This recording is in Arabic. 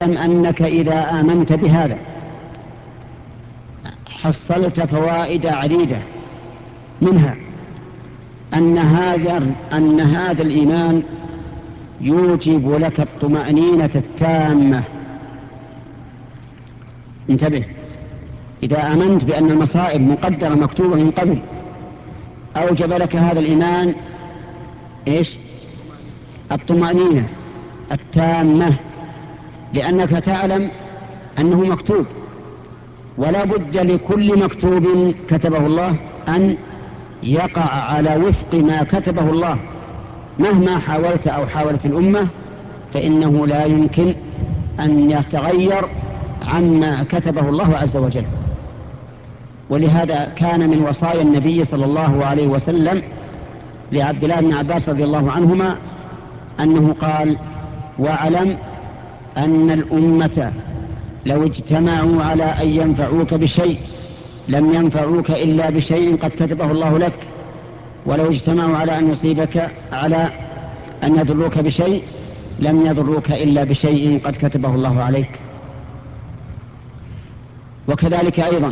أنك إذا آمنت بهذا حصلت فوائد عديدة، منها أن هذا الإيمان يوجب لك الطمأنينة التامة. انتبه، إذا آمنت بأن المصائب مقدرة مكتوبة من قبل أوجب لك هذا الإيمان الطمأنينة التامة، لأنك تعلم أنه مكتوب، ولا بد لكل مكتوب كتبه الله أن يقع على وفق ما كتبه الله. مهما حاولت أو حاولت الأمة فإنه لا يمكن أن يتغير عما كتبه الله عز وجل. ولهذا كان من وصايا النبي صلى الله عليه وسلم لعبد الله بن عباس رضي الله عنهما أنه قال: واعلم أن الأمة لو اجتمعوا على أن ينفعوك بشيء لم ينفعوك إلا بشيء قد كتبه الله لك، ولو اجتمعوا على أن يضروك بشيء لم يضروك إلا بشيء قد كتبه الله عليك. وكذلك أيضا